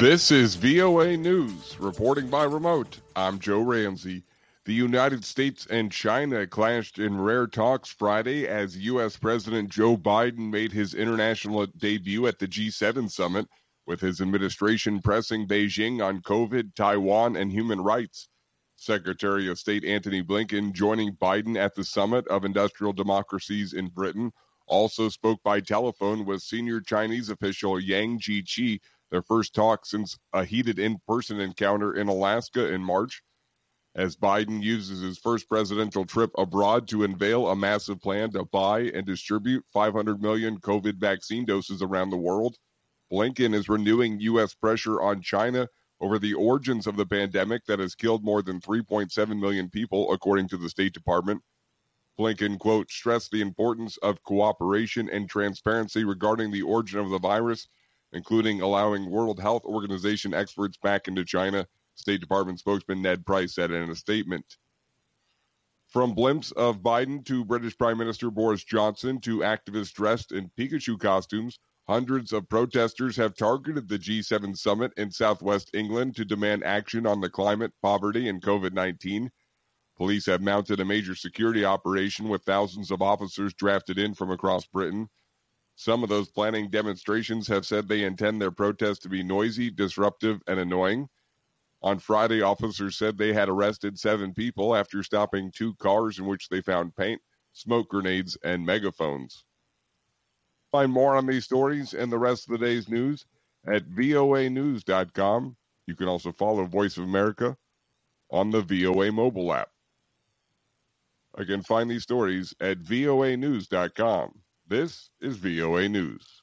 This is VOA News, reporting by remote. I'm Joe Ramsey. The United States and China clashed in rare talks Friday as U.S. President Joe Biden made his international debut at the G7 summit, with his administration pressing Beijing on COVID, Taiwan, and human rights. Secretary of State Antony Blinken, joining Biden at the Summit of Industrial Democracies in Britain, also spoke by telephone with senior Chinese official Yang Jiechi, their first talk since a heated in-person encounter in Alaska in March. As Biden uses his first presidential trip abroad to unveil a massive plan to buy and distribute 500 million COVID vaccine doses around the world, Blinken is renewing U.S. pressure on China over the origins of the pandemic that has killed more than 3.7 million people, according to the State Department. Blinken, quote, stressed the importance of cooperation and transparency regarding the origin of the virus, including allowing World Health Organization experts back into China, State Department spokesman Ned Price said in a statement. From blimps of Biden to British Prime Minister Boris Johnson to activists dressed in Pikachu costumes, hundreds of protesters have targeted the G7 summit in southwest England to demand action on the climate, poverty, and COVID-19. Police have mounted a major security operation with thousands of officers drafted in from across Britain. Some of those planning demonstrations have said they intend their protest to be noisy, disruptive, and annoying. On Friday, officers said they had arrested 7 people after stopping 2 cars in which they found paint, smoke grenades, and megaphones. Find more on these stories and the rest of the day's news at voanews.com. You can also follow Voice of America on the VOA mobile app. Again, find these stories at voanews.com. This is VOA News.